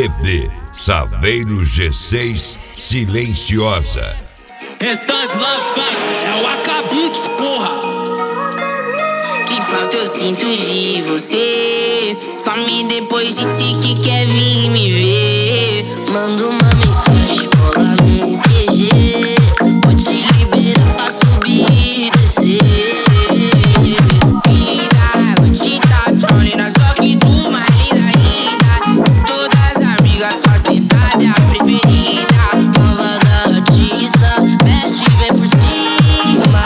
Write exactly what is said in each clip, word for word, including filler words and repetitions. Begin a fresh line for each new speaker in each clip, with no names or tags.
C D Saveiro G seis Silenciosa.
Restante Love
É o Acabits, porra.
Que falta eu sinto de você. Some depois disse que quer vir me ver. Manda uma mensagem, cola no Q G. Vou te liberar pra subir e descer. Vida, vou te tatuar, só que tu mais linda ainda. Todas as amigas, sua cidade é a preferida. Nova da artista, mexe e vem por cima.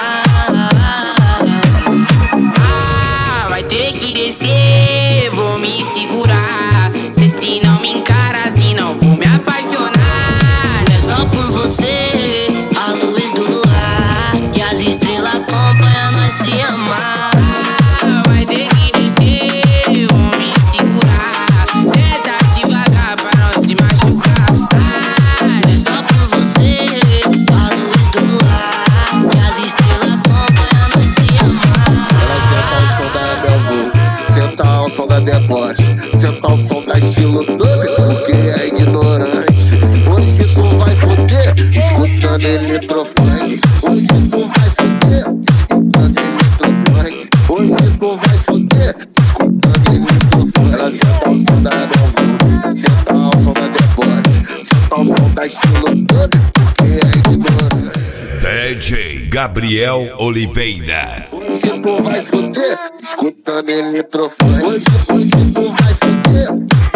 Ah, vai ter que descer, vou me segurar. Se te não me encara assim, não vou me apaixonar. Não é só por você, a luz do luar e as estrelas acompanham nós se amar. Ah, vai ter que descer, vou me segurar. Senta devagar pra não se machucar. Ah, não é só por você, a luz do luar e as estrelas acompanham nós se amar.
Ela senta ao som da Bel Boots, senta ao som da deboche, senta ao som da estilo doido, porque é ignorante. Hoje tu vai foder, escutando eletrofunk. Hoje tu vai foder, escutando eletrofunk. Hoje tu vai foder, escutando eletrofunk. Ela senta ao som da Bel Boots, senta ao som da deboche, senta ao som da estilo doido, porque é ignorante.
D J Gabriel Oliveira.
Hoje tu vai foder, escutando eletrofone. Hoje, hoje tu vai foder.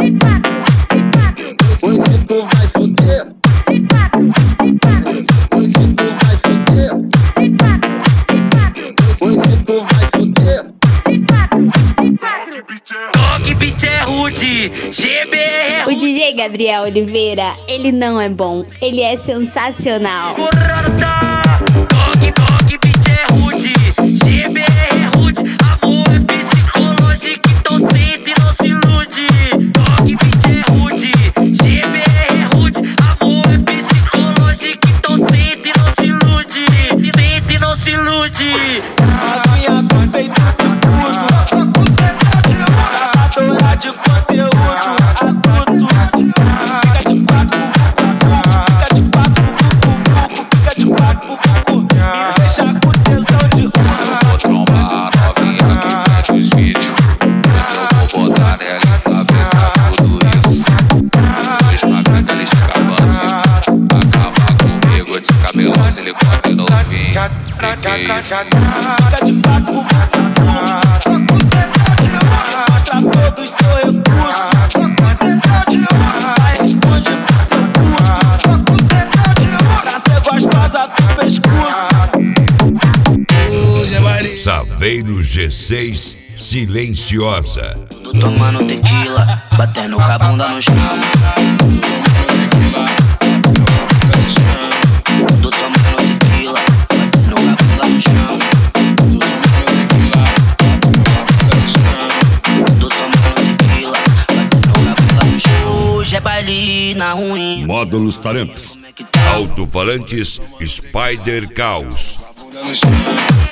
Hoje tu vai foder. Hoje tu vai foder. Hoje tu vai foder.
Toque beat é rude, G B é
O D J Gabriel Oliveira, ele não é bom, ele é sensacional.
Toque, toque, beat é rude, G B é rude. Amor é psicológico, então sente e não se ilude. Toque, beat é rude, G B é rude. Amor é psicológico, então sente e não se ilude. Sente e não se ilude.
A minha com peito tudo, gravadora de conteúdo adulto. Fica de quatro, fica de quatro, fica de quatro, me deixa com tesão de uso.
Eu vou trombar a novinha que vende os vídeos. Pois eu vou botar nela e saber se é tudo isso. Dois magros que eles ficam bandidos. Acaba comigo de cabelão, silicone novinho. Que que é isso?
Fica de quatro, mostra todos seu recurso. Vai, responde pro seu curto. Pra ser gostosa do pescoço.
Saveiro G seis Silenciosa.
Tô tomando tequila, batendo com a bunda no chão. Tô tomando tequila, batendo com a bunda no chão. Tô tomando tequila, batendo com a bunda no chão. Hoje é baile na ruim.
Módulos Taramps. Alto-falantes Spider Caos.
No chão.